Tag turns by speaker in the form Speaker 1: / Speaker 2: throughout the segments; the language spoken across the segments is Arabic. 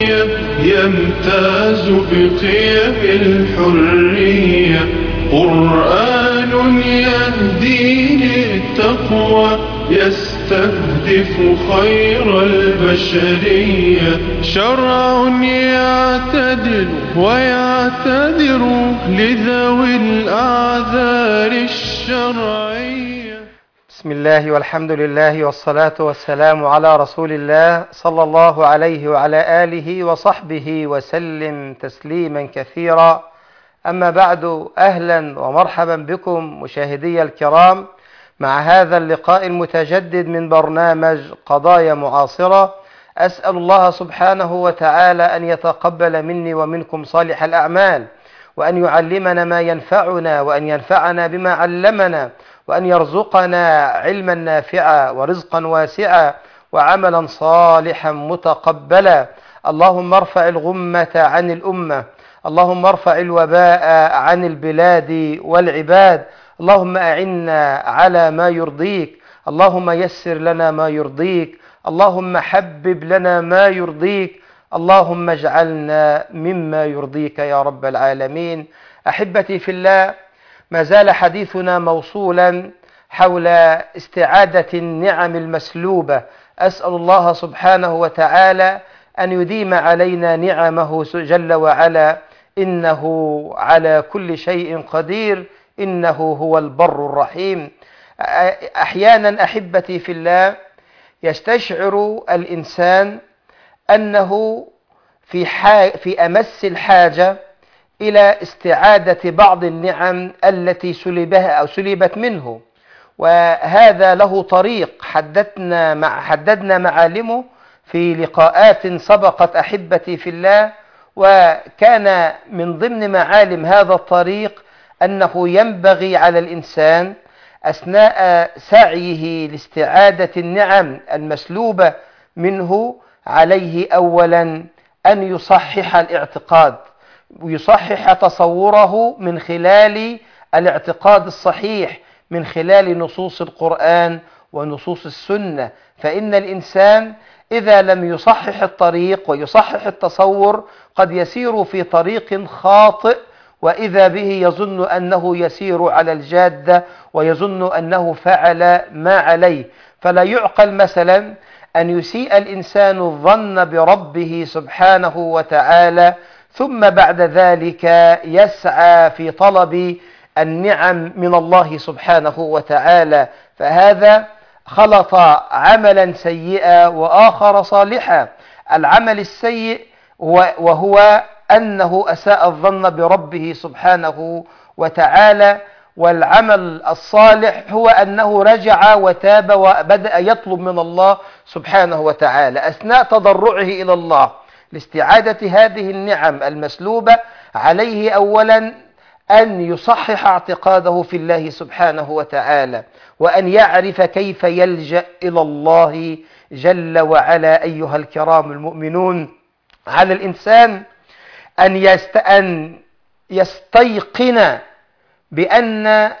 Speaker 1: يمتاز بقيم الحرية، قرآن يهدي للتقوى، يستهدف خير البشرية، شرع يعتدل ويعتذر لذوي الأعذار الشرعية.
Speaker 2: بسم الله والحمد لله والصلاة والسلام على رسول الله صلى الله عليه وعلى آله وصحبه وسلم تسليما كثيرا. أما بعد، أهلا ومرحبا بكم مشاهدي الكرام مع هذا اللقاء المتجدد من برنامج قضايا معاصرة. أسأل الله سبحانه وتعالى أن يتقبل مني ومنكم صالح الأعمال، وأن يعلمنا ما ينفعنا، وأن ينفعنا بما علمنا، وأن يرزقنا علما نافعا ورزقا واسعا وعملا صالحا متقبلا. اللهم ارفع الغمة عن الأمة، اللهم ارفع الوباء عن البلاد والعباد، اللهم أعنا على ما يرضيك، اللهم يسر لنا ما يرضيك، اللهم حبب لنا ما يرضيك، اللهم اجعلنا مما يرضيك يا رب العالمين. أحبتي في الله، ما زال حديثنا موصولا حول استعادة النعم المسلوبة. أسأل الله سبحانه وتعالى أن يديم علينا نعمه جل وعلا، إنه على كل شيء قدير، إنه هو البر الرحيم. أحيانا أحبتي في الله يستشعر الإنسان أنه في أمس الحاجة إلى استعادة بعض النعم التي سلبها أو سلبت منه، وهذا له طريق حددنا معالمه في لقاءات سبقت أحبتي في الله. وكان من ضمن معالم هذا الطريق أنه ينبغي على الإنسان أثناء سعيه لاستعادة النعم المسلوبة منه عليه أولا أن يصحح الاعتقاد، ويصحح تصوره من خلال الاعتقاد الصحيح، من خلال نصوص القرآن ونصوص السنة. فإن الإنسان إذا لم يصحح الطريق ويصحح التصور قد يسير في طريق خاطئ، وإذا به يظن أنه يسير على الجادة ويظن أنه فعل ما عليه. فلا يعقل مثلا أن يسيء الإنسان الظن بربه سبحانه وتعالى ثم بعد ذلك يسعى في طلب النعم من الله سبحانه وتعالى، فهذا خلط عملا سيئا وآخر صالحا. العمل السيء وهو أنه أساء الظن بربه سبحانه وتعالى، والعمل الصالح هو أنه رجع وتاب وبدأ يطلب من الله سبحانه وتعالى أثناء تضرعه إلى الله لاستعادة هذه النعم المسلوبة. عليه أولا أن يصحح اعتقاده في الله سبحانه وتعالى، وأن يعرف كيف يلجأ إلى الله جل وعلا. أيها الكرام المؤمنون، على الإنسان أن يستيقن بأن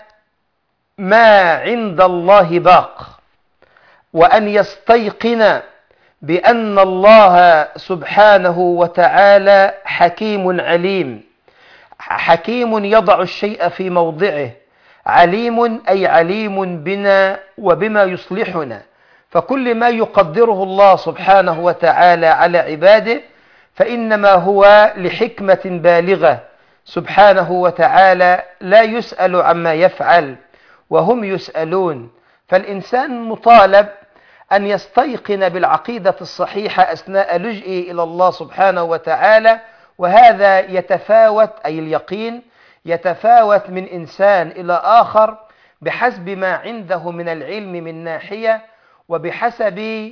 Speaker 2: ما عند الله باق، وأن يستيقن بأن الله سبحانه وتعالى حكيم عليم، حكيم يضع الشيء في موضعه، عليم أي عليم بنا وبما يصلحنا. فكل ما يقدره الله سبحانه وتعالى على عباده فإنما هو لحكمة بالغة سبحانه وتعالى، لا يسأل عما يفعل وهم يسألون. فالإنسان مطالب أن يستيقن بالعقيدة الصحيحة أثناء لجئه إلى الله سبحانه وتعالى، وهذا يتفاوت، أي اليقين يتفاوت من إنسان إلى آخر بحسب ما عنده من العلم من ناحية، وبحسب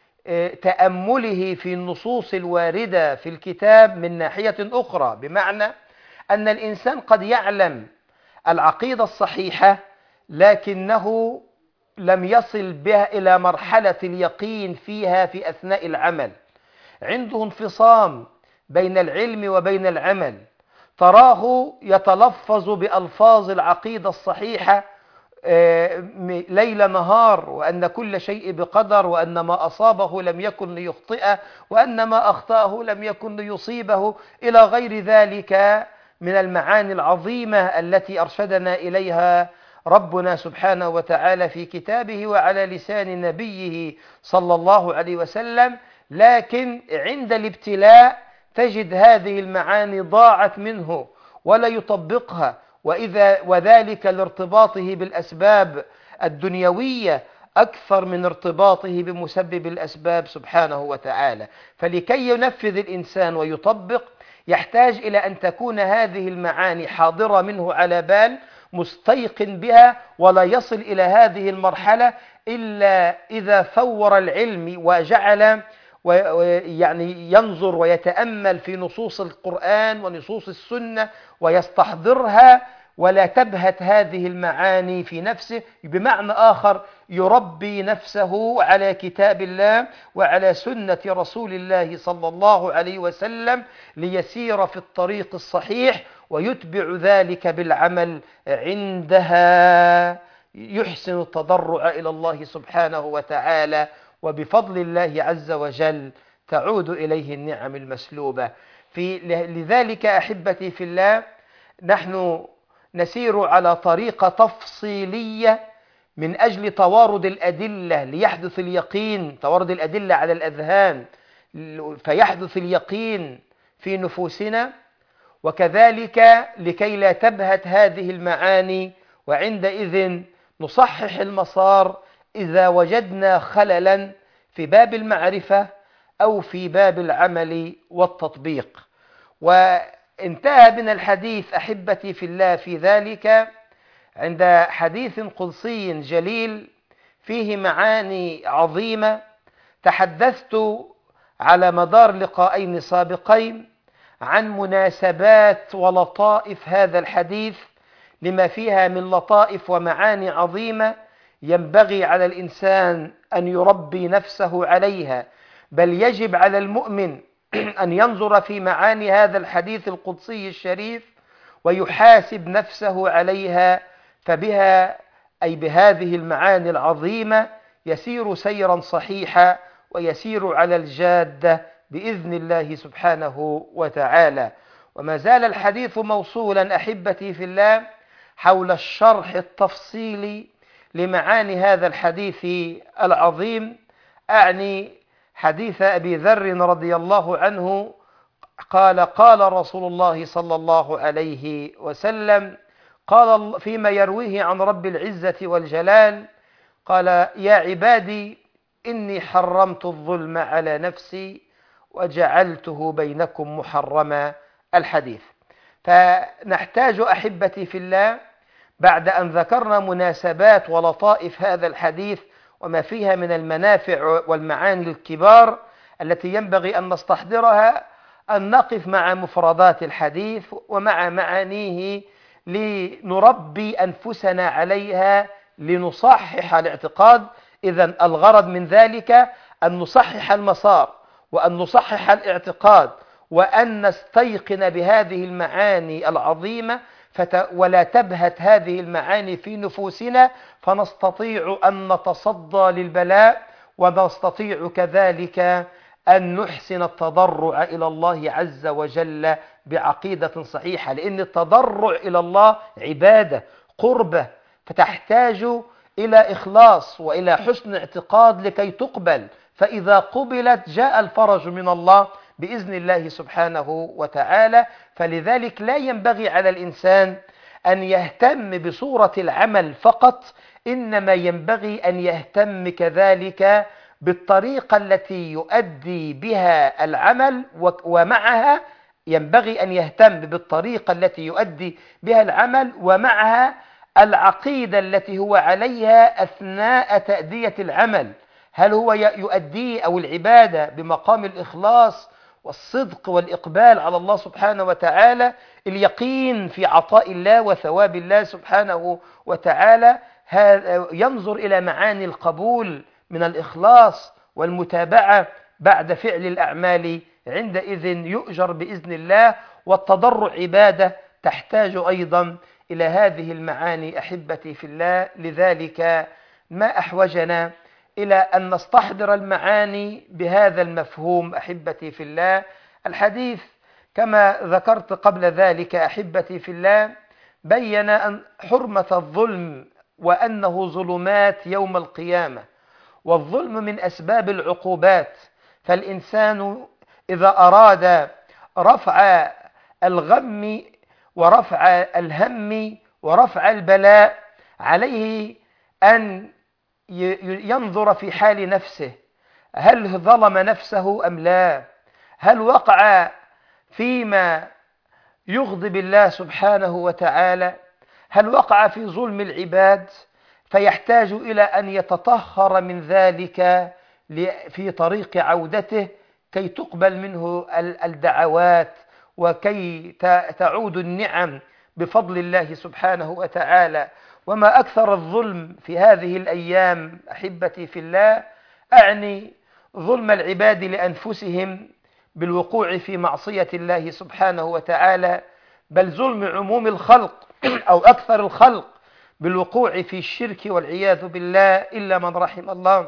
Speaker 2: تأمله في النصوص الواردة في الكتاب من ناحية أخرى. بمعنى أن الإنسان قد يعلم العقيدة الصحيحة لكنه لم يصل بها إلى مرحلة اليقين فيها في أثناء العمل، عنده انفصام بين العلم وبين العمل. تراه يتلفظ بألفاظ العقيدة الصحيحة ليل نهار، وأن كل شيء بقدر، وأن ما أصابه لم يكن ليخطئه، وأن ما أخطأه لم يكن ليصيبه، إلى غير ذلك من المعاني العظيمة التي أرشدنا إليها ربنا سبحانه وتعالى في كتابه وعلى لسان نبيه صلى الله عليه وسلم. لكن عند الابتلاء تجد هذه المعاني ضاعت منه ولا يطبقها، وذلك لارتباطه بالأسباب الدنيوية أكثر من ارتباطه بمسبب الأسباب سبحانه وتعالى. فلكي ينفذ الإنسان ويطبق يحتاج إلى أن تكون هذه المعاني حاضرة منه على بال، مستيقن بها، ولا يصل إلى هذه المرحلة إلا إذا ثور العلم وجعل يعني ينظر ويتأمل في نصوص القرآن ونصوص السنة ويستحضرها، ولا تبهت هذه المعاني في نفسه. بمعنى آخر يربي نفسه على كتاب الله وعلى سنة رسول الله صلى الله عليه وسلم ليسير في الطريق الصحيح، ويتبع ذلك بالعمل عندها، يحسن التضرع إلى الله سبحانه وتعالى، وبفضل الله عز وجل تعود إليه النعم المسلوبة. لذلك أحبتي في الله نحن نسير على طريقة تفصيلية من أجل توارد الأدلة ليحدث اليقين، توارد الأدلة على الأذهان فيحدث اليقين في نفوسنا، وكذلك لكي لا تبهت هذه المعاني، وعندئذ نصحح المسار إذا وجدنا خللا في باب المعرفة أو في باب العمل والتطبيق. وانتهى بنا الحديث أحبتي في الله في ذلك عند حديث قدسي جليل فيه معاني عظيمة. تحدثت على مدار لقاءين سابقين عن مناسبات ولطائف هذا الحديث لما فيها من لطائف ومعاني عظيمة ينبغي على الإنسان أن يربي نفسه عليها، بل يجب على المؤمن أن ينظر في معاني هذا الحديث القدسي الشريف ويحاسب نفسه عليها، فبها أي بهذه المعاني العظيمة يسير سيرا صحيحا ويسير على الجادة بإذن الله سبحانه وتعالى. وما زال الحديث موصولا أحبتي في الله حول الشرح التفصيلي لمعاني هذا الحديث العظيم، أعني حديث أبي ذر رضي الله عنه قال: قال رسول الله صلى الله عليه وسلم، قال فيما يرويه عن رب العزة والجلال، قال: يا عبادي إني حرمت الظلم على نفسي وجعلته بينكم محرما. الحديث. فنحتاج أحبتي في الله بعد أن ذكرنا مناسبات ولطائف هذا الحديث وما فيها من المنافع والمعاني الكبار التي ينبغي أن نستحضرها، أن نقف مع مفردات الحديث ومع معانيه لنربي أنفسنا عليها لنصحح الاعتقاد. إذن الغرض من ذلك أن نصحح المسار وأن نصحح الاعتقاد وأن نستيقن بهذه المعاني العظيمة ولا تبهت هذه المعاني في نفوسنا، فنستطيع أن نتصدى للبلاء ونستطيع كذلك أن نحسن التضرع إلى الله عز وجل بعقيدة صحيحة، لأن التضرع إلى الله عبادة قربة، فتحتاج إلى إخلاص وإلى حسن اعتقاد لكي تقبل، فإذا قبلت جاء الفرج من الله بإذن الله سبحانه وتعالى. فلذلك لا ينبغي على الإنسان أن يهتم بصورة العمل فقط، إنما ينبغي أن يهتم كذلك بالطريقة التي يؤدي بها العمل، ومعها ينبغي أن يهتم بالطريقة التي يؤدي بها العمل ومعها العقيدة التي هو عليها أثناء تأدية العمل، هل هو يؤديه أو العبادة بمقام الإخلاص والصدق والإقبال على الله سبحانه وتعالى، اليقين في عطاء الله وثواب الله سبحانه وتعالى، ينظر إلى معاني القبول من الإخلاص والمتابعة بعد فعل الأعمال، عندئذ يؤجر بإذن الله. والتضرع عبادة تحتاج أيضا إلى هذه المعاني أحبتي في الله. لذلك ما أحوجنا إلى أن نستحضر المعاني بهذا المفهوم أحبتي في الله. الحديث كما ذكرت قبل ذلك أحبتي في الله بين أن حرمة الظلم وأنه ظلمات يوم القيامة، والظلم من أسباب العقوبات. فالإنسان إذا أراد رفع الغم ورفع الهم ورفع البلاء عليه أن ينظر في حال نفسه، هل ظلم نفسه أم لا؟ هل وقع فيما يغضب الله سبحانه وتعالى؟ هل وقع في ظلم العباد؟ فيحتاج إلى أن يتطهر من ذلك في طريق عودته كي تقبل منه الدعوات وكي تعود النعم بفضل الله سبحانه وتعالى. وما أكثر الظلم في هذه الأيام أحبتي في الله، أعني ظلم العباد لأنفسهم بالوقوع في معصية الله سبحانه وتعالى، بل ظلم عموم الخلق أو أكثر الخلق بالوقوع في الشرك والعياذ بالله إلا من رحم الله،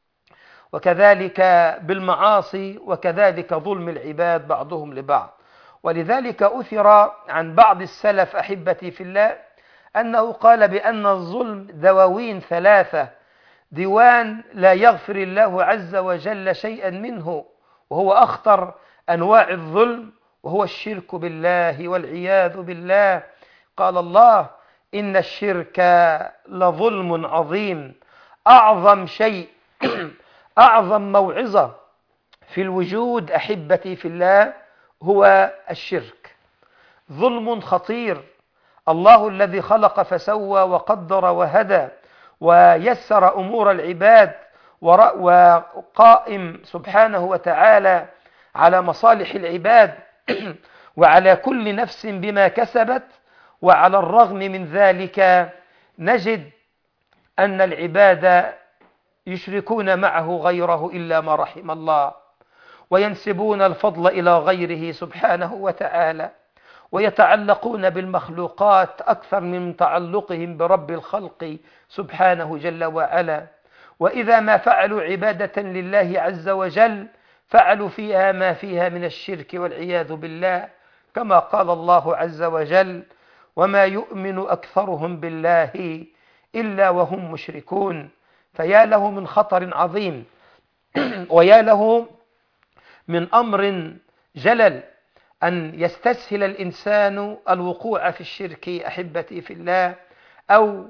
Speaker 2: وكذلك بالمعاصي، وكذلك ظلم العباد بعضهم لبعض. ولذلك أثر عن بعض السلف أحبتي في الله أنه قال بأن الظلم دواوين ثلاثة: ديوان لا يغفر الله عز وجل شيئا منه، وهو أخطر أنواع الظلم، وهو الشرك بالله والعياذ بالله. قال الله: إن الشرك لظلم عظيم. أعظم شيء أعظم موعظة في الوجود أحبتي في الله هو الشرك. ظلم خطير. الله الذي خلق فسوى وقدر وهدى ويسر أمور العباد وقائم سبحانه وتعالى على مصالح العباد وعلى كل نفس بما كسبت، وعلى الرغم من ذلك نجد أن العباد يشركون معه غيره إلا ما رحم الله، وينسبون الفضل إلى غيره سبحانه وتعالى، ويتعلقون بالمخلوقات أكثر من تعلقهم برب الخلق سبحانه جل وعلا. وإذا ما فعلوا عبادة لله عز وجل فعلوا فيها ما فيها من الشرك والعياذ بالله، كما قال الله عز وجل: وما يؤمن أكثرهم بالله إلا وهم مشركون. فيا له من خطر عظيم ويا له من أمر جلل أن يستسهل الإنسان الوقوع في الشرك أحبتي في الله، أو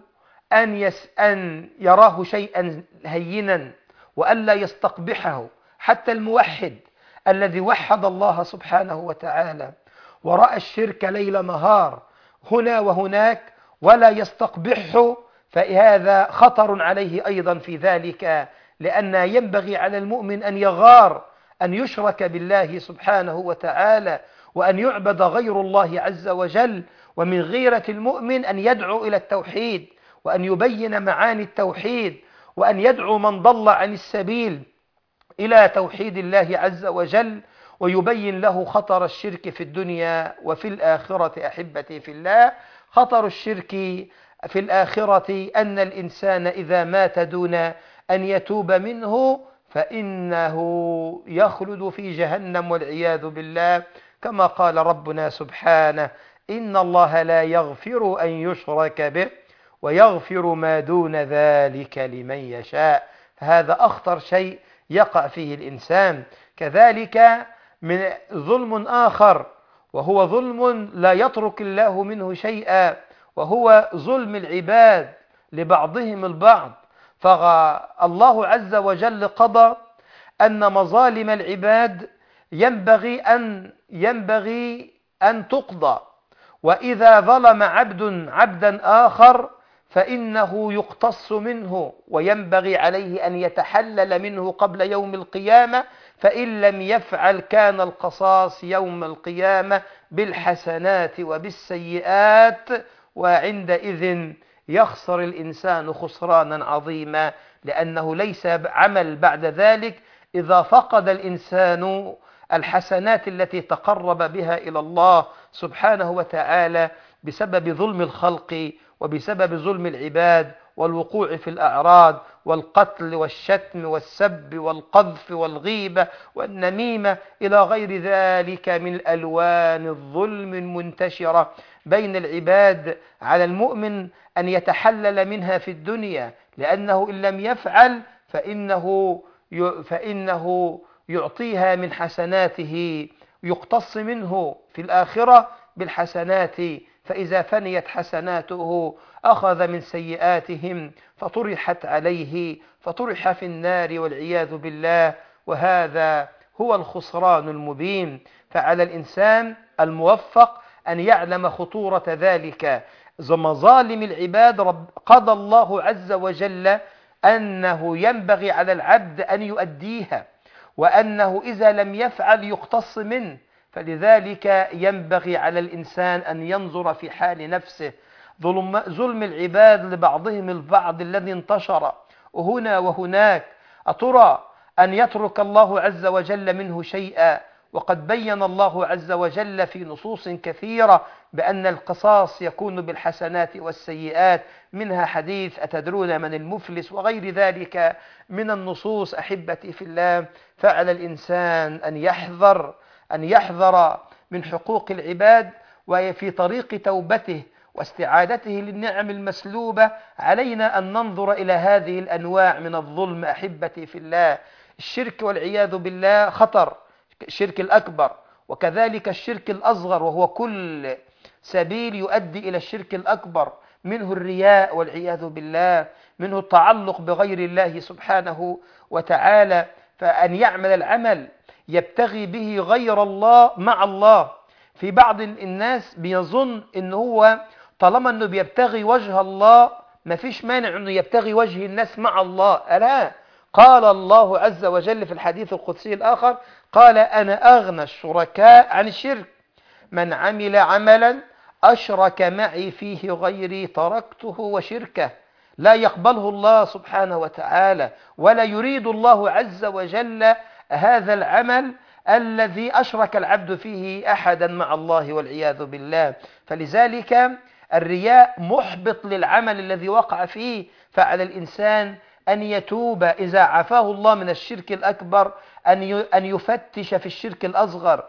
Speaker 2: أن يراه شيئا هينا وألا يستقبحه. حتى الموحد الذي وحد الله سبحانه وتعالى ورأى الشرك ليل نهار هنا وهناك ولا يستقبحه، فهذا خطر عليه أيضا في ذلك، لأن ينبغي على المؤمن أن يغار أن يشرك بالله سبحانه وتعالى وأن يعبد غير الله عز وجل. ومن غيرة المؤمن أن يدعو إلى التوحيد وأن يبين معاني التوحيد، وأن يدعو من ضل عن السبيل إلى توحيد الله عز وجل، ويبين له خطر الشرك في الدنيا وفي الآخرة أحبتي في الله. خطر الشرك في الآخرة أن الإنسان إذا مات دون أن يتوب منه فإنه يخلد في جهنم والعياذ بالله، كما قال ربنا سبحانه: إن الله لا يغفر أن يشرك به ويغفر ما دون ذلك لمن يشاء. فهذا أخطر شيء يقع فيه الإنسان. كذلك من ظلم آخر، وهو ظلم لا يترك الله منه شيئا، وهو ظلم العباد لبعضهم البعض. فالله عز وجل قضى أن مظالم العباد ينبغي أن تقضى، وإذا ظلم عبدا آخر فإنه يقتص منه، وينبغي عليه أن يتحلل منه قبل يوم القيامة، فإن لم يفعل كان القصاص يوم القيامة بالحسنات وبالسيئات، وعندئذ يخسر الإنسان خسرانا عظيما، لأنه ليس عمل بعد ذلك إذا فقد الإنسان الحسنات التي تقرب بها إلى الله سبحانه وتعالى بسبب ظلم الخلق وبسبب ظلم العباد والوقوع في الأعراض والقتل والشتم والسب والقذف والغيبة والنميمة إلى غير ذلك من ألوان الظلم المنتشرة بين العباد. على المؤمن أن يتحلل منها في الدنيا، لأنه إن لم يفعل فإنه يعطيها من حسناته، يقتص منه في الآخرة بالحسنات، فإذا فنيت حسناته أخذ من سيئاتهم فطرحت عليه فطرح في النار والعياذ بالله، وهذا هو الخسران المبين. فعلى الإنسان الموفق أن يعلم خطورة ذلك. مظالم العباد قضى الله عز وجل أنه ينبغي على العبد أن يؤديها، وأنه إذا لم يفعل يقتص منه، فلذلك ينبغي على الإنسان أن ينظر في حال نفسه. ظلم العباد لبعضهم البعض الذي انتشر هنا وهناك، أترى أن يترك الله عز وجل منه شيئا؟ وقد بين الله عز وجل في نصوص كثيرة بأن القصاص يكون بالحسنات والسيئات، منها حديث أتدرون من المفلس وغير ذلك من النصوص. أحبتي في الله، فعلى الإنسان أن يحذر من حقوق العباد، وفي طريق توبته واستعادته للنعم المسلوبة علينا أن ننظر إلى هذه الأنواع من الظلم. أحبتي في الله، الشرك والعياذ بالله خطر، الشرك الأكبر وكذلك الشرك الأصغر، وهو كل سبيل يؤدي إلى الشرك الأكبر، منه الرياء والعياذ بالله، منه التعلق بغير الله سبحانه وتعالى، فأن يعمل العمل يبتغي به غير الله مع الله. في بعض الناس بيظن إنه هو طالما أنه بيبتغي وجه الله ما فيش مانع أنه يبتغي وجه الناس مع الله. ألا قال الله عز وجل في الحديث القدسي الآخر، قال أنا أغنى الشركاء عن الشرك، من عمل عملا أشرك معي فيه غيري تركته وشركه. لا يقبله الله سبحانه وتعالى، ولا يريد الله عز وجل هذا العمل الذي أشرك العبد فيه أحدا مع الله والعياذ بالله. فلذلك الرياء محبط للعمل الذي وقع فيه. فعلى الإنسان أن يتوب إذا عافاه الله من الشرك الأكبر، أن يفتش في الشرك الأصغر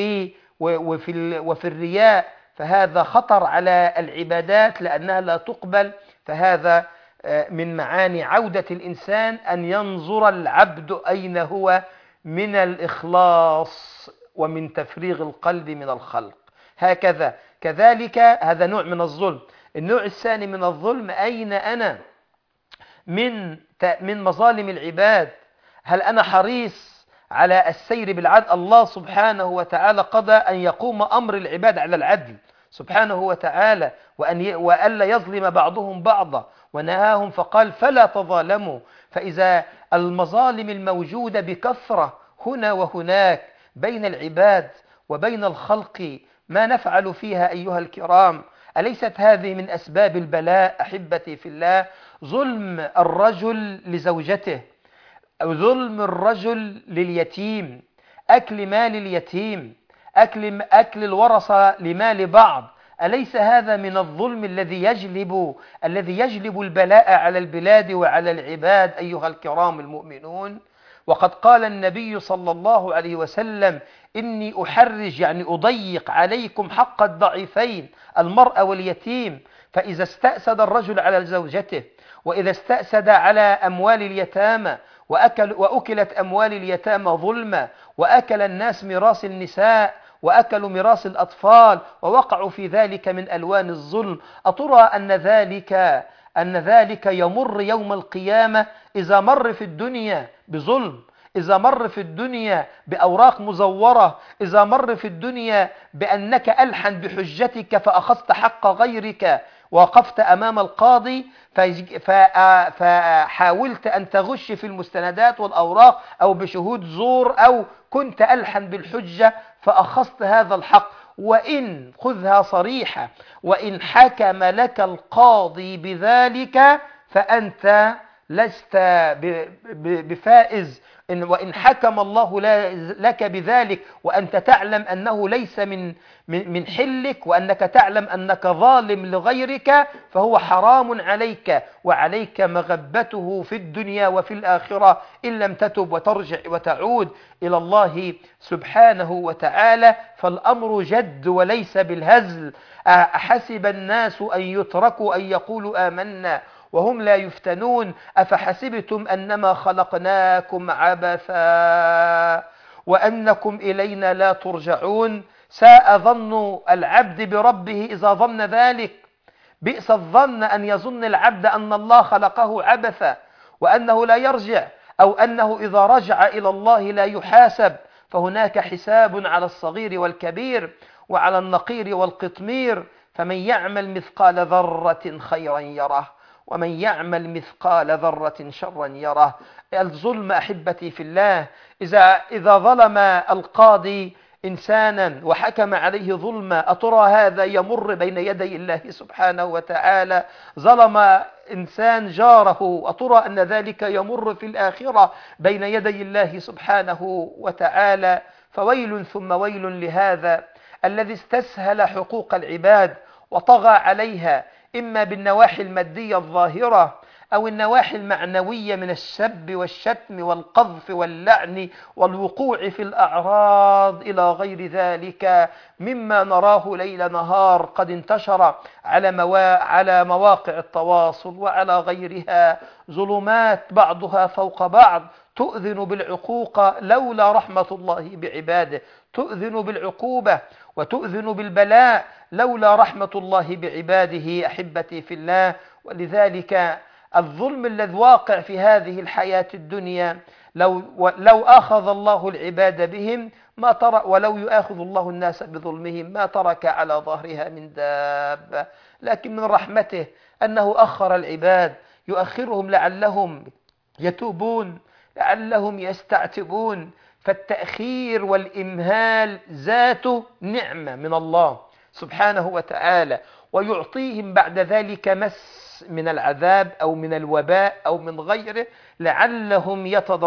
Speaker 2: وفي الرياء، فهذا خطر على العبادات لأنها لا تقبل. فهذا من معاني عودة الإنسان أن ينظر العبد أين هو من الإخلاص ومن تفريغ القلب من الخلق. هكذا كذلك هذا نوع من الظلم. النوع الثاني من الظلم، أين أنا من مظالم العباد؟ هل أنا حريص على السير بالعدل؟ الله سبحانه وتعالى قضى أن يقوم أمر العباد على العدل سبحانه وتعالى، وألا يظلم بعضهم بعضا، ونهاهم فقال فلا تظالموا. فإذا المظالم الموجودة بكثرة هنا وهناك بين العباد وبين الخلق، ما نفعل فيها أيها الكرام؟ أليست هذه من أسباب البلاء؟ أحبتي في الله، ظلم الرجل لزوجته، أو ظلم الرجل لليتيم، أكل مال اليتيم، أكل الورثة لمال بعض، أليس هذا من الظلم الذي يجلب البلاء على البلاد وعلى العباد أيها الكرام المؤمنون؟ وقد قال النبي صلى الله عليه وسلم إني أحرج، يعني أضيق عليكم حق الضعيفين المرأة واليتيم. فإذا استأسد الرجل على زوجته، وإذا استأسد على أموال اليتامى وأكلت أموال اليتامى ظلما، وأكل الناس ميراث النساء وأكلوا ميراث الأطفال، ووقعوا في ذلك من ألوان الظلم، أترى أن ذلك يمر يوم القيامة إذا مر في الدنيا بظلم، إذا مر في الدنيا بأوراق مزورة، إذا مر في الدنيا بأنك ألحن بحجتك فأخذت حق غيرك، وقفت أمام القاضي فحاولت أن تغش في المستندات والأوراق أو بشهود زور، أو كنت ألحن بالحجة فأخذت هذا الحق، وإن خذها صريحة، وإن حكم لك القاضي بذلك فأنت لست بفائز وإن حكم الله لك بذلك، وأنت تعلم أنه ليس من حلك، وأنك تعلم أنك ظالم لغيرك، فهو حرام عليك، وعليك مغبته في الدنيا وفي الآخرة إن لم تتب وترجع وتعود إلى الله سبحانه وتعالى. فالأمر جد وليس بالهزل. أحسب الناس أن يتركوا أن يقولوا آمنا وهم لا يفتنون أفحسبتم أنما خلقناكم عبثا وأنكم إلينا لا ترجعون. ساء ظن العبد بربه إذا ظن ذلك. بئس الظن أن يظن العبد أن الله خلقه عبثا وأنه لا يرجع، أو أنه إذا رجع إلى الله لا يحاسب. فهناك حساب على الصغير والكبير وعلى النقير والقطمير. فمن يعمل مثقال ذرة خيرا يره ومن يعمل مثقال ذرة شرا يره. الظلم أحبتي في الله، إذا ظلم القاضي إنسانا وحكم عليه ظلما، أترى هذا يمر بين يدي الله سبحانه وتعالى؟ ظلم إنسان جاره، أترى أن ذلك يمر في الآخرة بين يدي الله سبحانه وتعالى؟ فويل ثم ويل لهذا الذي استسهل حقوق العباد وطغى عليها، إما بالنواحي المادية الظاهرة أو النواحي المعنوية من السب والشتم والقذف واللعن والوقوع في الأعراض إلى غير ذلك مما نراه ليل نهار قد انتشر على مواقع التواصل وعلى غيرها. ظلمات بعضها فوق بعض تؤذن بالعقوق لولا رحمة الله بعباده، تؤذن بالعقوبة وتؤذن بالبلاء لولا رحمة الله بعباده أحبتي في الله. ولذلك الظلم الذي واقع في هذه الحياة الدنيا لو أخذ الله العباد بهم ما ترك، ولو يؤاخذ الله الناس بظلمهم ما ترك على ظهرها من دابة. لكن من رحمته أنه أخر العباد، يؤخرهم لعلهم يتوبون، لعلهم يستعتبون. فالتأخير والإمهال ذاته نعمة من الله سبحانه وتعالى، ويعطيهم بعد ذلك مس من العذاب أو من الوباء أو من غيره لعلهم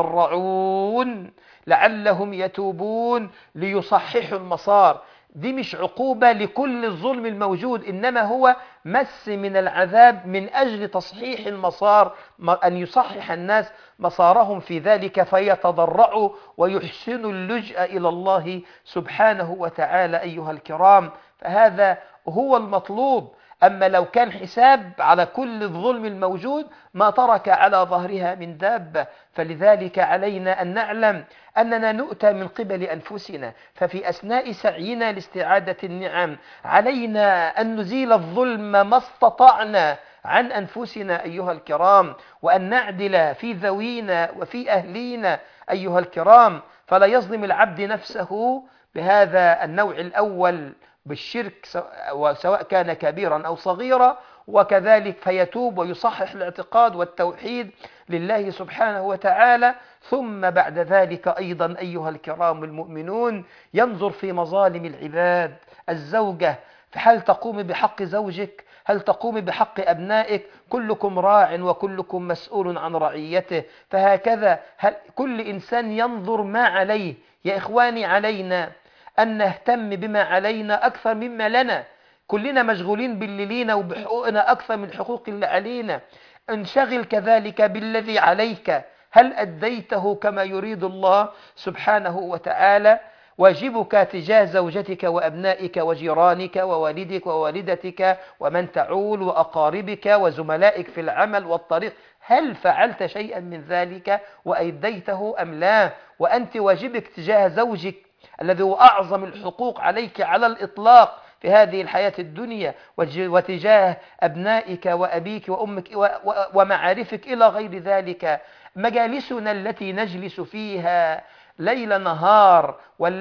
Speaker 2: يتضرعون، لعلهم يتوبون ليصححوا المسار. دي مش عقوبة لكل الظلم الموجود، إنما هو مس من العذاب من أجل تصحيح المسار، أن يصحح الناس مسارهم في ذلك فيتضرعوا ويحسنوا اللجأ إلى الله سبحانه وتعالى. أيها الكرام، فهذا هو المطلوب. أما لو كان حساب على كل الظلم الموجود ما ترك على ظهرها من دابة. فلذلك علينا أن نعلم أننا نؤتى من قبل أنفسنا، ففي أثناء سعينا لاستعادة النعم علينا أن نزيل الظلم ما استطعنا عن أنفسنا أيها الكرام، وأن نعدل في ذوينا وفي أهلينا أيها الكرام. فلا يظلم العبد نفسه بهذا النوع الأول بالشرك سواء كان كبيرا أو صغيرا، وكذلك فيتوب ويصحح الاعتقاد والتوحيد لله سبحانه وتعالى. ثم بعد ذلك أيضا أيها الكرام المؤمنون ينظر في مظالم العباد. الزوجة، هل تقوم بحق زوجك؟ هل تقوم بحق أبنائك؟ كلكم راع وكلكم مسؤول عن رعيته. فهكذا كل إنسان ينظر ما عليه. يا إخواني، علينا أن نهتم بما علينا أكثر مما لنا. كلنا مشغولين باللي لينا وبحقوقنا أكثر من حقوق اللي علينا. انشغل كذلك بالذي عليك، هل أديته كما يريد الله سبحانه وتعالى؟ واجبك تجاه زوجتك وأبنائك وجيرانك ووالدك ووالدتك ومن تعول وأقاربك وزملائك في العمل والطريق، هل فعلت شيئا من ذلك وأديته أم لا؟ وأنت واجبك تجاه زوجك الذي هو أعظم الحقوق عليك على الإطلاق في هذه الحياة الدنيا، وتجاه أبنائك وأبيك وأمك ومعارفك إلى غير ذلك. مجالسنا التي نجلس فيها ليل نهار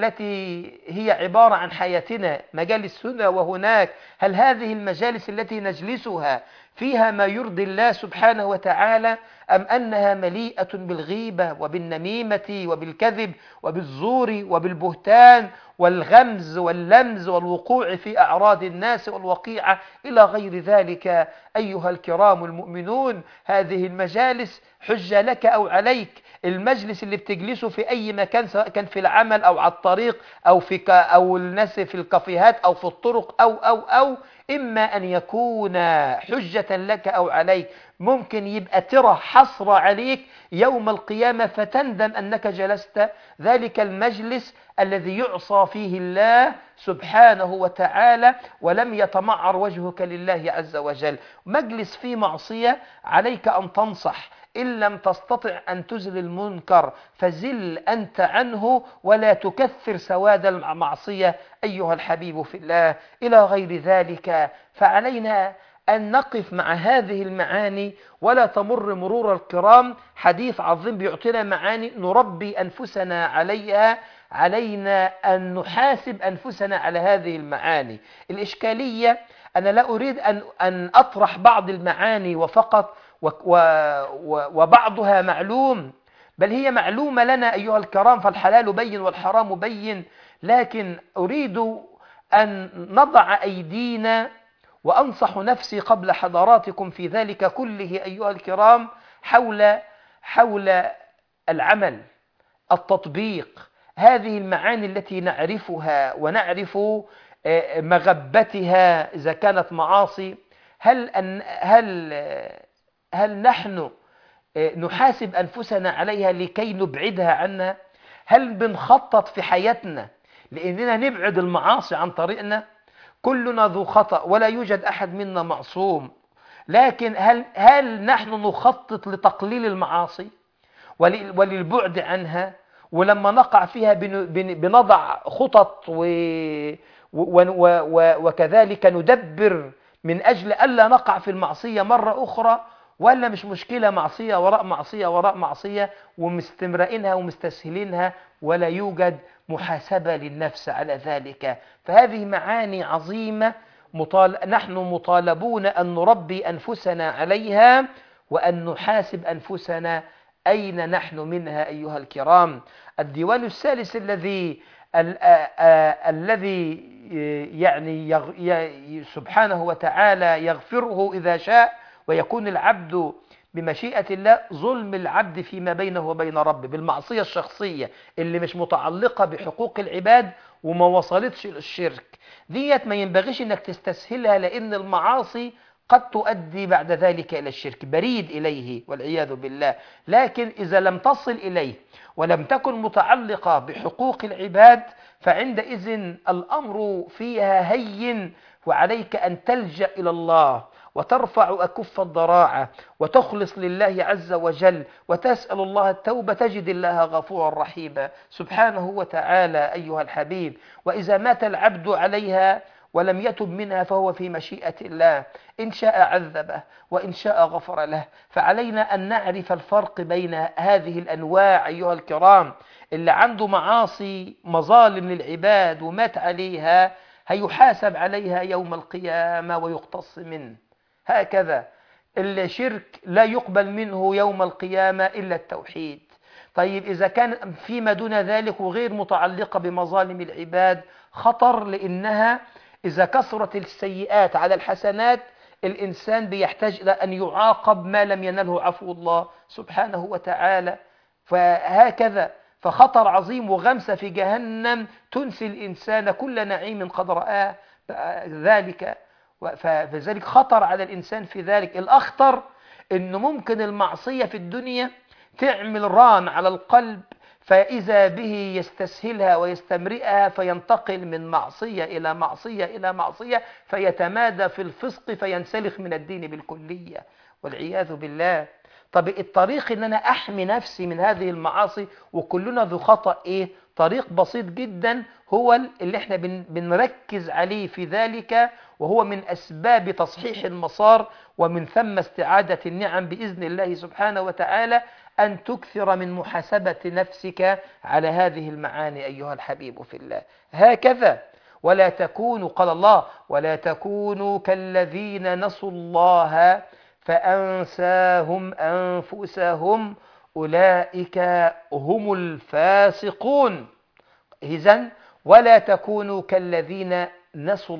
Speaker 2: والتي هي عبارة عن حياتنا، مجالس هنا وهناك، هل هذه المجالس التي نجلسها فيها ما يرضي الله سبحانه وتعالى، أم أنها مليئة بالغيبة وبالنميمة وبالكذب وبالزور وبالبهتان والغمز واللمز والوقوع في أعراض الناس والوقيعة إلى غير ذلك؟ أيها الكرام المؤمنون، هذه المجالس حجة لك أو عليك. المجلس اللي بتجلسه في أي مكان، سواء كان في العمل أو على الطريق أو الناس في الكافيهات أو في الطرق أو إما أن يكون حجة لك أو عليك، ممكن يبقى ترى حسرة عليك يوم القيامة فتندم أنك جلست ذلك المجلس الذي يعصى فيه الله سبحانه وتعالى ولم يتمعر وجهك لله عز وجل. مجلس فيه معصية، عليك أن تنصح، إن لم تستطع أن تزل المنكر فزل أنت عنه ولا تكثر سواد المعصية أيها الحبيب في الله. إلى غير ذلك فعلينا أن نقف مع هذه المعاني ولا تمر مرور الكرام. حديث عظيم بيعطينا معاني نربي أنفسنا عليها، علينا أن نحاسب أنفسنا على هذه المعاني. الإشكالية أنا لا أريد أن أطرح بعض المعاني وفقط، وبعضها معلوم، بل هي معلومة لنا أيها الكرام، فالحلال بين والحرام بين، لكن أريد أن نضع أيدينا وأنصح نفسي قبل حضراتكم في ذلك كله أيها الكرام حول العمل، التطبيق، هذه المعاني التي نعرفها ونعرف مغبتها إذا كانت معاصي. هل نحن نحاسب أنفسنا عليها لكي نبعدها عنا؟ هل بنخطط في حياتنا لأننا نبعد المعاصي عن طريقنا؟ كلنا ذو خطأ ولا يوجد أحد منا معصوم، لكن هل نحن نخطط لتقليل المعاصي وللبعد عنها؟ ولما نقع فيها بنضع خطط وكذلك ندبر من أجل ألا نقع في المعصية مرة أخرى؟ ولا مش مشكلة، معصية وراء معصية وراء معصية ومستمرئينها ومستسهلينها ولا يوجد محاسبة للنفس على ذلك؟ فهذه معاني عظيمة نحن مطالبون أن نربي أنفسنا عليها وأن نحاسب أنفسنا أين نحن منها أيها الكرام. الديوان الثالث الذي يعني سبحانه وتعالى يغفره إذا شاء ويكون العبد بمشيئة الله، ظلم العبد فيما بينه وبين ربه بالمعصية الشخصية اللي مش متعلقة بحقوق العباد وما وصلتش للشرك. ديت ما ينبغيش انك تستسهلها، لأن المعاصي قد تؤدي بعد ذلك إلى الشرك، بريد إليه والعياذ بالله. لكن إذا لم تصل إليه ولم تكن متعلقة بحقوق العباد فعندئذ الأمر فيها هين، وعليك أن تلجأ إلى الله وترفع أكف الضراعة وتخلص لله عز وجل وتسأل الله التوبة، تجد الله غفورا رحيما سبحانه وتعالى أيها الحبيب. وإذا مات العبد عليها ولم يتب منها فهو في مشيئة الله، إن شاء عذبه وإن شاء غفر له. فعلينا أن نعرف الفرق بين هذه الأنواع أيها الكرام. اللي عنده معاصي مظالم للعباد ومات عليها هيحاسب عليها يوم القيامة ويقتص منه، هكذا. الشرك لا يقبل منه يوم القيامة إلا التوحيد. طيب إذا كان فيما دون ذلك وغير متعلقة بمظالم العباد خطر، لأنها إذا كثرت السيئات على الحسنات الإنسان بيحتاج إلى أن يعاقب ما لم ينله عفو الله سبحانه وتعالى. فهكذا فخطر عظيم وغمسة في جهنم تنسي الإنسان كل نعيم قد رآه ذلك. فذلك خطر على الإنسان في ذلك. الأخطر أنه ممكن المعصية في الدنيا تعمل ران على القلب، فإذا به يستسهلها ويستمرئها فينتقل من معصية إلى معصية إلى معصية، فيتمادى في الفسق فينسلخ من الدين بالكلية والعياذ بالله. طب الطريق ان انا احمي نفسي من هذه المعاصي، وكلنا ذو خطأ، ايه؟ طريق بسيط جدا هو اللي احنا بنركز عليه في ذلك، وهو من اسباب تصحيح المسار ومن ثم استعادة النعم بإذن الله سبحانه وتعالى، أن تكثر من محاسبة نفسك على هذه المعاني أيها الحبيب في الله. هكذا ولا تكونوا، قال الله ولا تكونوا كالذين نسوا الله فأنساهم أنفسهم أولئك هم الفاسقون. إذن ولا تكونوا كالذين نسوا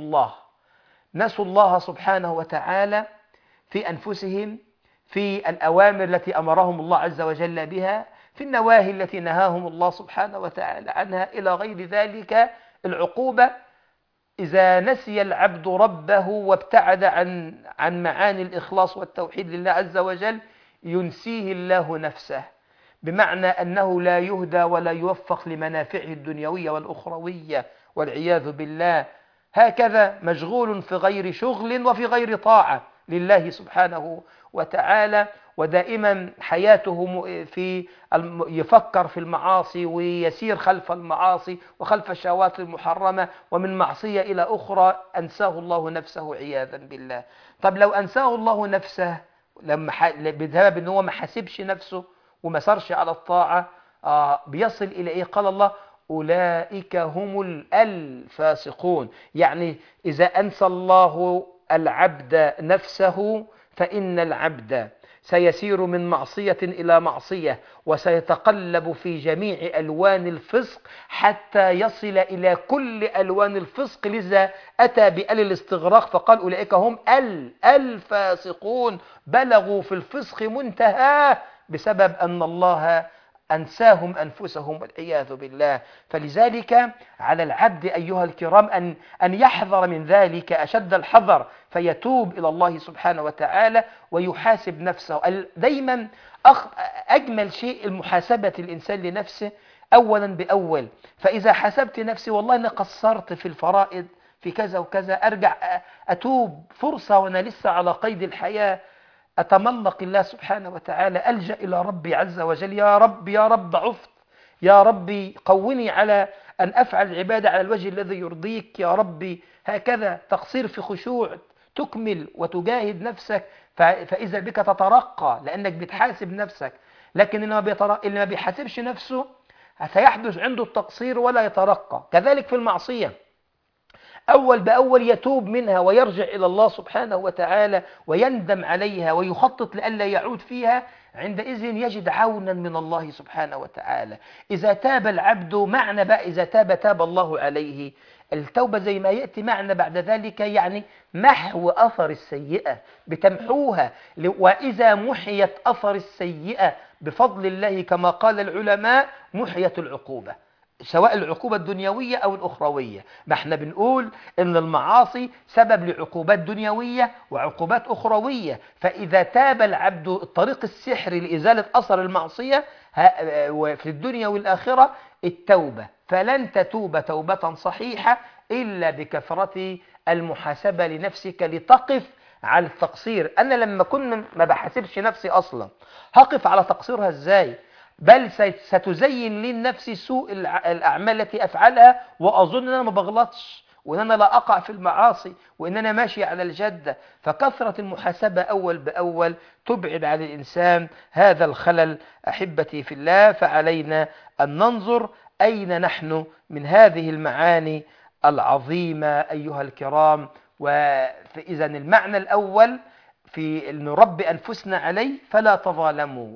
Speaker 2: الله سبحانه وتعالى في أنفسهم، في الأوامر التي أمرهم الله عز وجل بها، في النواهي التي نهاهم الله سبحانه وتعالى عنها، إلى غير ذلك. العقوبة إذا نسي العبد ربه وابتعد عن معاني الإخلاص والتوحيد لله عز وجل، ينسيه الله نفسه، بمعنى أنه لا يهدى ولا يوفق لمنافعه الدنيوية والأخروية والعياذ بالله. هكذا مشغول في غير شغل وفي غير طاعة لله سبحانه وتعالى، ودائما حياته يفكر في المعاصي ويسير خلف المعاصي وخلف الشهوات المحرمة، ومن معصية إلى أخرى أنساه الله نفسه عياذا بالله. طب لو أنساه الله نفسه بسبب أنه هو ما حسبش نفسه وما سرش على الطاعة، بيصل إلى إيه؟ قال الله أولئك هم الفاسقون. يعني إذا أنسى الله العبد نفسه فإن العبد سيسير من معصية إلى معصية، وسيتقلب في جميع ألوان الفسق حتى يصل إلى كل ألوان الفسق. لذا أتى بأل الاستغراق فقال أولئك هم الفاسقون، بلغوا في الفسق منتهاه بسبب أن الله أنساهم أنفسهم والعياذ بالله. فلذلك على العبد أيها الكرام أن يحذر من ذلك أشد الحذر، فيتوب إلى الله سبحانه وتعالى ويحاسب نفسه. دايما أجمل شيء المحاسبة الإنسان لنفسه أولا بأول. فإذا حسبت نفسي والله أنا قصرت في الفرائض في كذا وكذا، أرجع أتوب، فرصة وأنا لسه على قيد الحياة، أتملق الله سبحانه وتعالى، ألجأ إلى ربي عز وجل، يا رب ضعفت، يا ربي قوني على أن أفعل العبادة على الوجه الذي يرضيك يا ربي. هكذا تقصير في خشوع، تكمل وتجاهد نفسك، فإذا بك تترقى لأنك بتحاسب نفسك. لكن اللي ما بيحاسبش نفسه سيحدث عنده التقصير ولا يترقى. كذلك في المعصية، أول بأول يتوب منها ويرجع إلى الله سبحانه وتعالى ويندم عليها ويخطط لئلا يعود فيها، عندئذ يجد عونا من الله سبحانه وتعالى. إذا تاب العبد، معنى بقى إذا تاب الله عليه. التوبة زي ما يأتي معنى بعد ذلك يعني محو أثر السيئة، بتمحوها. وإذا محيت أثر السيئة بفضل الله كما قال العلماء محيت العقوبة، سواء العقوبة الدنيوية أو الأخروية. ما احنا بنقول إن المعاصي سبب لعقوبات دنيوية وعقوبات أخروية. فإذا تاب العبد الطريق السحري لإزالة أثر المعصية في الدنيا والآخرة التوبة، فلن تتوب توبة صحيحة إلا بكثرة المحاسبة لنفسك لتقف على التقصير. أنا لما كنت ما بحاسبش نفسي أصلا هقف على تقصيرها إزاي؟ بل ستزين لي النفس سوء الأعمال التي أفعلها، وأظن أن أنا ما بغلطش وأن أنا لا أقع في المعاصي وأن أنا ماشي على الجدة. فكثرة المحاسبة أول بأول تبعد عن الإنسان هذا الخلل. أحبتي في الله، فعلينا أن ننظر أين نحن من هذه المعاني العظيمة أيها الكرام. فإذا المعنى الأول في أن نربي أنفسنا عليه، فلا تظالموا.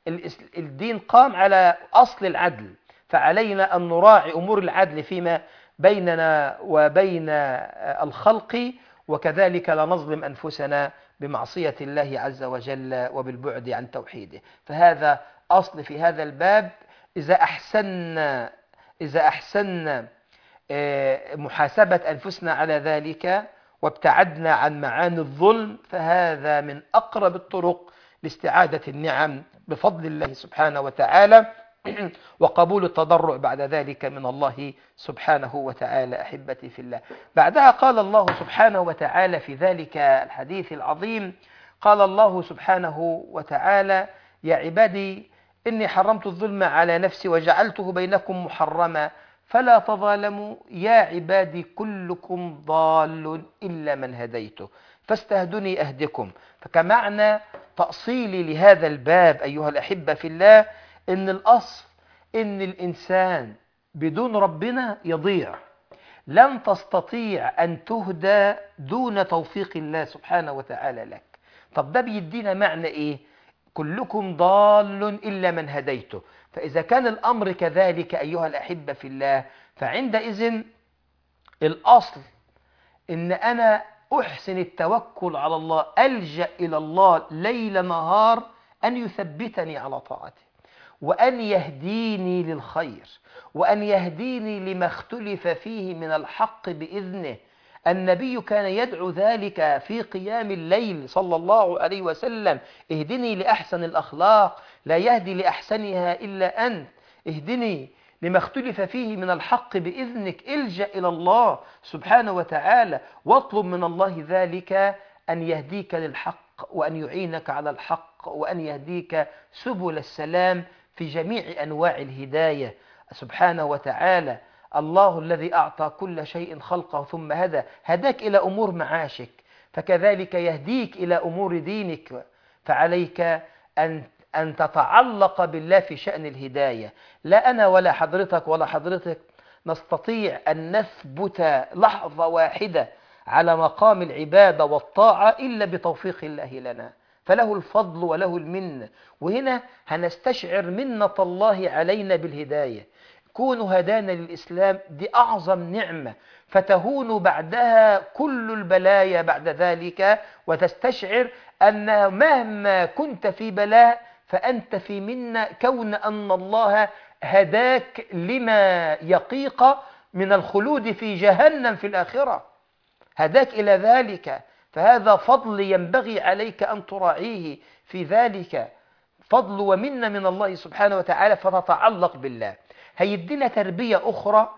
Speaker 2: الدين قام على أصل العدل، فعلينا أن نراعي أمور العدل فيما بيننا وبين الخلق، وكذلك لا نظلم أنفسنا بمعصية الله عز وجل وبالبعد عن توحيده. فهذا أصل في هذا الباب. إذا أحسننا محاسبة أنفسنا على ذلك وابتعدنا عن معاني الظلم، فهذا من أقرب الطرق لاستعادة النعم بفضل الله سبحانه وتعالى وقبول التضرع بعد ذلك من الله سبحانه وتعالى. أحبتي في الله، بعدها قال الله سبحانه وتعالى في ذلك الحديث العظيم، قال الله سبحانه وتعالى: يا عبادي إني حرمت الظلم على نفسي وجعلته بينكم محرما فلا تظالموا يا عبادي كلكم ضال إلا من هديته فاستهدني أهدكم. فكمعنى تأصيلي لهذا الباب أيها الأحبة في الله، إن الأصل إن الإنسان بدون ربنا يضيع، لن تستطيع أن تهدى دون توفيق الله سبحانه وتعالى لك. طب ده بيدينا معنى إيه؟ كلكم ضال إلا من هديته. فإذا كان الأمر كذلك أيها الأحبة في الله، فعندئذ الأصل إن أنا أحسن التوكل على الله، ألجأ إلى الله ليل نهار أن يثبتني على طاعته، وأن يهديني للخير، وأن يهديني لما اختلف فيه من الحق بإذنه. النبي كان يدعو ذلك في قيام الليل صلى الله عليه وسلم: اهدني لأحسن الأخلاق، لا يهدي لأحسنها إلا أنت، اهدني لما اختلف فيه من الحق بإذنك. الجأ إلى الله سبحانه وتعالى واطلب من الله ذلك، أن يهديك للحق، وأن يعينك على الحق، وأن يهديك سبل السلام في جميع أنواع الهداية سبحانه وتعالى. الله الذي أعطى كل شيء خلقه ثم هداك إلى أمور معاشك، فكذلك يهديك إلى أمور دينك. فعليك أن تتعلق بالله في شأن الهداية. لا أنا ولا حضرتك ولا حضرتك نستطيع أن نثبت لحظة واحدة على مقام العبادة والطاعة إلا بتوفيق الله لنا، فله الفضل وله المنة. وهنا هنستشعر منة الله علينا بالهداية. كونوا هدانا للإسلام دي أعظم نعمة، فتهون بعدها كل البلايا بعد ذلك، وتستشعر أن مهما كنت في بلاء فأنت في منة، كون أن الله هداك لما يقيك من الخلود في جهنم في الآخرة، هداك إلى ذلك. فهذا فضل ينبغي عليك أن تراعيه في ذلك، فضل ومنة من الله سبحانه وتعالى، فتتعلق بالله. هيدينا تربية أخرى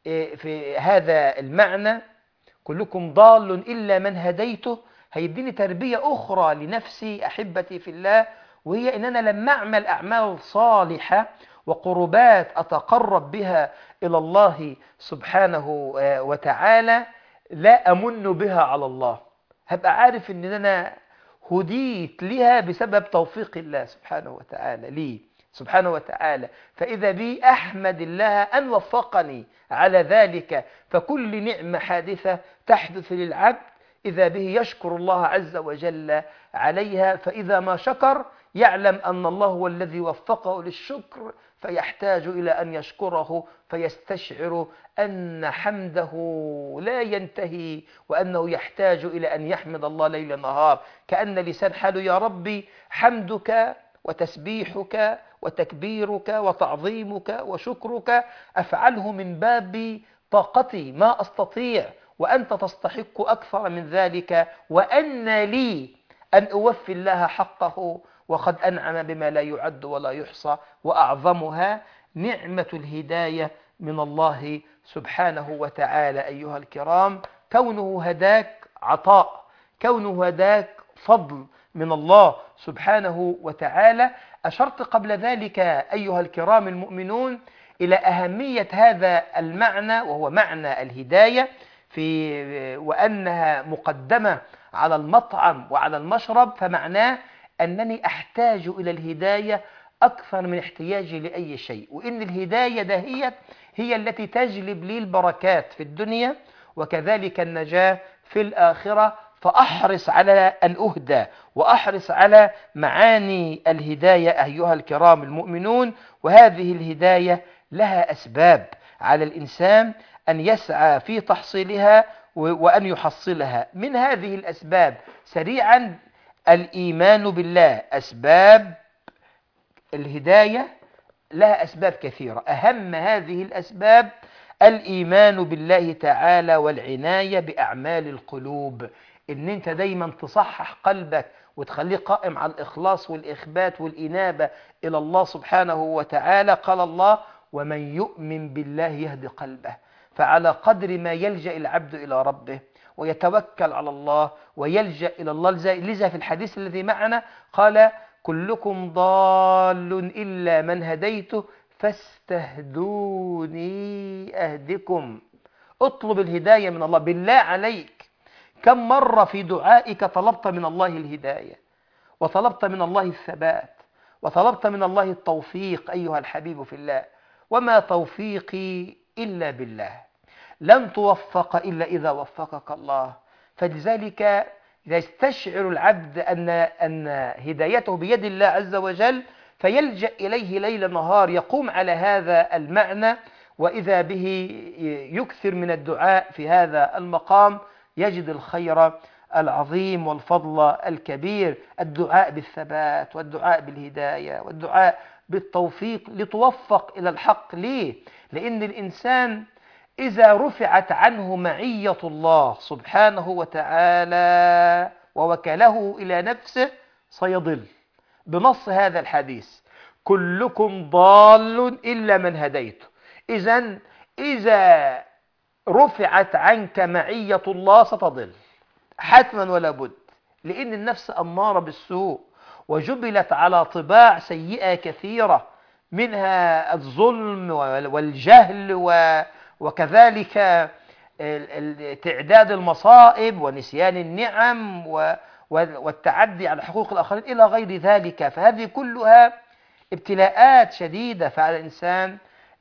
Speaker 2: في هذا المعنى: كلكم ضال إلا من هديته. هيديني تربية أخرى لنفسي أحبتي في الله، وهي أننا لما أعمل أعمال صالحة وقربات أتقرب بها إلى الله سبحانه وتعالى، لا أمن بها على الله، هبقى عارف أن أنا هديت لها بسبب توفيق الله سبحانه وتعالى لي سبحانه وتعالى. فإذا بي أحمد الله أن وفقني على ذلك. فكل نعمة حادثة تحدث للعبد إذا به يشكر الله عز وجل عليها، فإذا ما شكر يعلم أن الله هو الذي وفقه للشكر، فيحتاج إلى أن يشكره، فيستشعر أن حمده لا ينتهي، وأنه يحتاج إلى أن يحمد الله ليل نهار. كأن لسان حاله: يا ربي حمدك وتسبيحك وتكبيرك وتعظيمك وشكرك أفعله من باب طاقتي، ما أستطيع، وأنت تستحق أكثر من ذلك، وأن لي أن أوفي الله حقه، وقد أنعم بما لا يعد ولا يحصى، وأعظمها نعمة الهداية من الله سبحانه وتعالى. أيها الكرام، كونه هداك عطاء، كونه هداك فضل من الله سبحانه وتعالى. أشرت قبل ذلك أيها الكرام المؤمنون إلى أهمية هذا المعنى، وهو معنى الهداية، وأنها مقدمة على المطعم وعلى المشرب. فمعناه أنني أحتاج إلى الهداية أكثر من احتياجي لأي شيء، وإن الهداية دهية هي التي تجلب لي البركات في الدنيا وكذلك النجاة في الآخرة. فأحرص على أن أهدى، وأحرص على معاني الهداية أيها الكرام المؤمنون. وهذه الهداية لها أسباب على الإنسان أن يسعى في تحصيلها وأن يحصلها. من هذه الأسباب سريعا: الإيمان بالله. أسباب الهداية لها أسباب كثيرة، أهم هذه الأسباب الإيمان بالله تعالى والعناية بأعمال القلوب. إن أنت دايما تصحح قلبك وتخليه قائم على الإخلاص والإخبات والإنابة إلى الله سبحانه وتعالى. قال الله: ومن يؤمن بالله يهدي قلبه. فعلى قدر ما يلجأ العبد إلى ربه ويتوكل على الله ويلجأ إلى الله، لذا في الحديث الذي معنا قال: كلكم ضال إلا من هديته فاستهدوني أهدكم. اطلب الهداية من الله. بالله عليك، كم مرة في دعائك طلبت من الله الهداية، وطلبت من الله الثبات، وطلبت من الله التوفيق أيها الحبيب في الله؟ وما توفيقي إلا بالله. لن توفق إلا إذا وفقك الله. فلذلك إذا يستشعر العبد أن هدايته بيد الله عز وجل فيلجأ إليه ليل نهار، يقوم على هذا المعنى، وإذا به يكثر من الدعاء في هذا المقام يجد الخير العظيم والفضل الكبير. الدعاء بالثبات والدعاء بالهداية والدعاء بالتوفيق لتوفق إلى الحق. ليه؟ لأن الإنسان إذا رفعت عنه معية الله سبحانه وتعالى ووكله إلى نفسه سيضل، بنص هذا الحديث: كلكم ضال إلا من هديته. إذا رفعت عنك معية الله ستضل حتما ولا بد، لأن النفس أمارة بالسوء وجبلت على طباع سيئة كثيرة، منها الظلم والجهل وكذلك تعداد المصائب ونسيان النعم والتعدي على حقوق الآخرين إلى غير ذلك. فهذه كلها ابتلاءات شديدة فعلى الإنسان.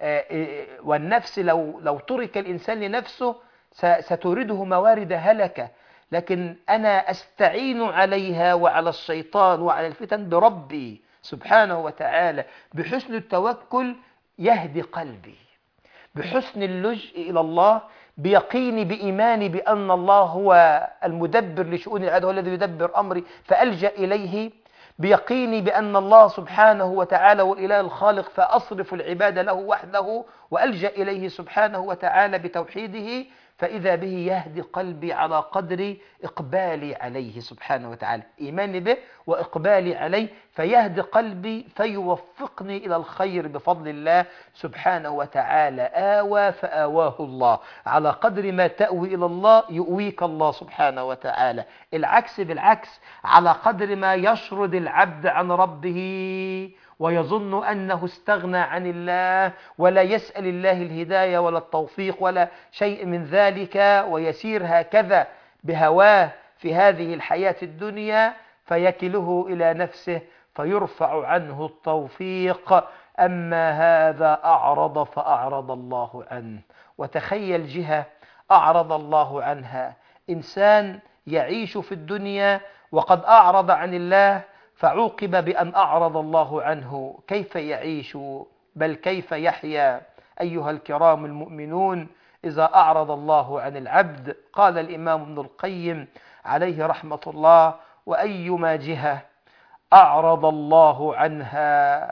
Speaker 2: والنفس لو ترك الإنسان لنفسه ستورده موارد هلكة، لكن أنا أستعين عليها وعلى الشيطان وعلى الفتن بربي سبحانه وتعالى. بحسن التوكل يهدي قلبي، بحسن اللجء إلى الله، بيقيني بإيماني بأن الله هو المدبر لشؤون العباد، هو الذي يدبر أمري فألجأ إليه، بيقيني بأن الله سبحانه وتعالى هو الإله الخالق فأصرف العبادة له وحده وألجأ إليه سبحانه وتعالى بتوحيده، فإذا به يهدي قلبي على قدر إقبالي عليه سبحانه وتعالى، إيماني به وإقبالي عليه، فيهدي قلبي فيوفقني إلى الخير بفضل الله سبحانه وتعالى. آوى فآواه الله، على قدر ما تأوي إلى الله يؤويك الله سبحانه وتعالى. العكس بالعكس، على قدر ما يشرد العبد عن ربه ويظن أنه استغنى عن الله ولا يسأل الله الهداية ولا التوفيق ولا شيء من ذلك، ويسير هكذا بهواه في هذه الحياة الدنيا، فيكله إلى نفسه فيرفع عنه التوفيق. أما هذا أعرض فأعرض الله عنه. وتخيل جهة أعرض الله عنها، إنسان يعيش في الدنيا وقد أعرض عن الله فعوقب بأن أعرض الله عنه، كيف يعيش بل كيف يحيا أيها الكرام المؤمنون إذا أعرض الله عن العبد؟ قال الإمام ابن القيم عليه رحمة الله: وأيما جهة أعرض الله عنها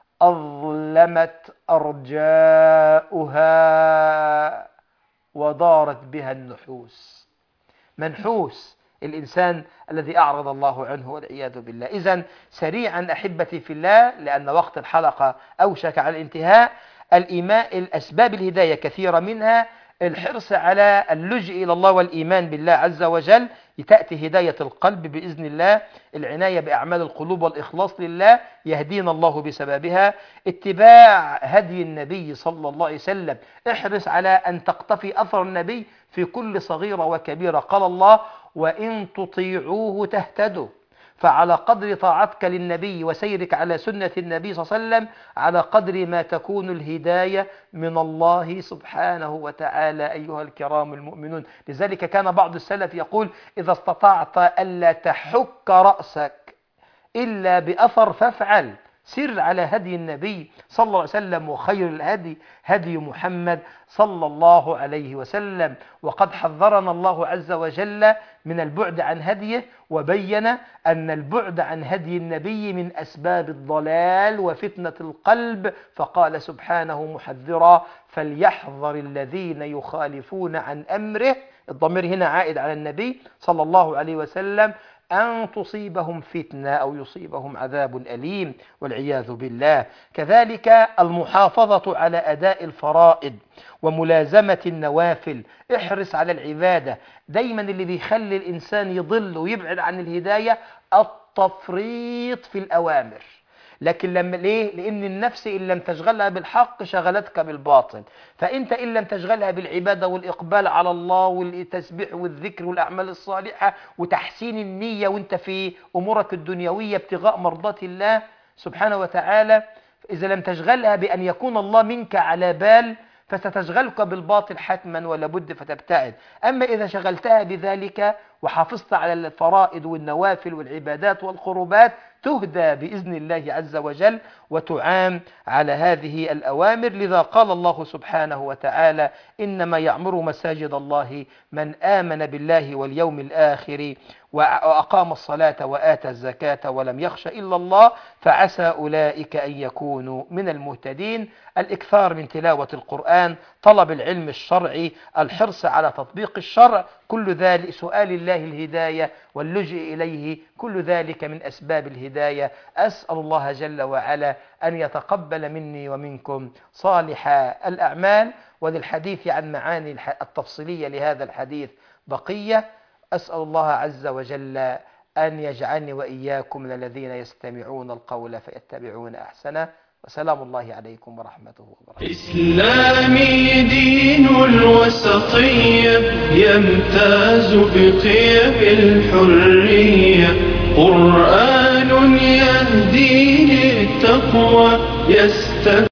Speaker 2: أظلمت أرجاؤها ودارت بها النحوس. منحوس الإنسان الذي أعرض الله عنه والعياذ بالله. إذن سريعا أحبتي في الله، لأن وقت الحلقة أوشك على الانتهاء، الأسباب الهداية كثيرة، منها الحرص على اللجء إلى الله والإيمان بالله عز وجل، تأتي هداية القلب بإذن الله، العناية بأعمال القلوب والإخلاص لله يهدينا الله بسببها، اتباع هدي النبي صلى الله عليه وسلم، احرص على أن تقتفي أثر النبي في كل صغيرة وكبيرة. قال الله: وإن تطيعوه تهتدوا. فعلى قدر طاعتك للنبي وسيرك على سنة النبي صلى الله عليه وسلم على قدر ما تكون الهداية من الله سبحانه وتعالى أيها الكرام المؤمنون. لذلك كان بعض السلف يقول: إذا استطعت ألا تحك رأسك إلا بأثر فافعل. سر على هدي النبي صلى الله عليه وسلم، وخير الهدي هدي محمد صلى الله عليه وسلم. وقد حذرنا الله عز وجل من البعد عن هديه، وبين أن البعد عن هدي النبي من أسباب الضلال وفتنة القلب، فقال سبحانه محذرا: فليحذر الذين يخالفون عن أمره، الضمير هنا عائد على النبي صلى الله عليه وسلم، أن تصيبهم فتنة أو يصيبهم عذاب أليم والعياذ بالله. كذلك المحافظة على أداء الفرائض وملازمة النوافل، احرص على العبادة. دايما اللي بيخلي الإنسان يضل ويبعد عن الهداية التفريط في الأوامر. لكن ليه؟ لأن النفس إن لم تشغلها بالحق شغلتك بالباطل، فأنت إن لم تشغلها بالعبادة والإقبال على الله والتسبيح والذكر والأعمال الصالحة وتحسين النية وانت في أمورك الدنيوية ابتغاء مرضات الله سبحانه وتعالى، إذا لم تشغلها بأن يكون الله منك على بال، فستشغلك بالباطل حتما ولا بد فتبتعد. أما إذا شغلتها بذلك وحافظت على الفرائض والنوافل والعبادات والقربات تهدى بإذن الله عز وجل وتعام على هذه الأوامر. لذا قال الله سبحانه وتعالى: إنما يعمر مساجد الله من آمن بالله واليوم الآخر وأقام الصلاة وآتى الزكاة ولم يخش إلا الله فعسى أولئك أن يكونوا من المهتدين. الإكثار من تلاوة القرآن، طلب العلم الشرعي، الحرص على تطبيق الشرع، كل ذلك سؤال الله الهداية واللجئ إليه، كل ذلك من أسباب الهداية. أسأل الله جل وعلا أن يتقبل مني ومنكم صالح الأعمال. وللحديث عن معاني التفصيلية لهذا الحديث بقية. أسأل الله عز وجل أن يجعلني وإياكم من الذين يستمعون القول فيتبعون أحسنه. وسلام الله عليكم ورحمته وبركاته.
Speaker 1: إسلامي دين الوسطية يمتاز بقيم الحرية، قرآن يهدي للتقوى